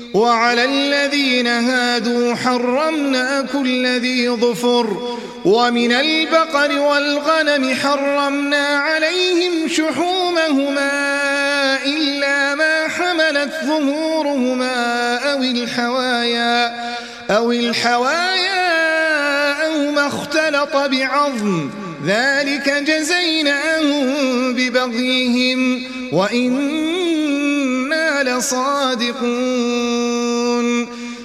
وعلى الذين هادوا حرمنا كل ذي ظفر ومن البقر والغنم حرمنا عليهم شحومهما إلا ما حملت ظهورهما أو الحوايا أو ما اختلط بعظم ذلك جزيناهم ببغيهم وإنا لصادقون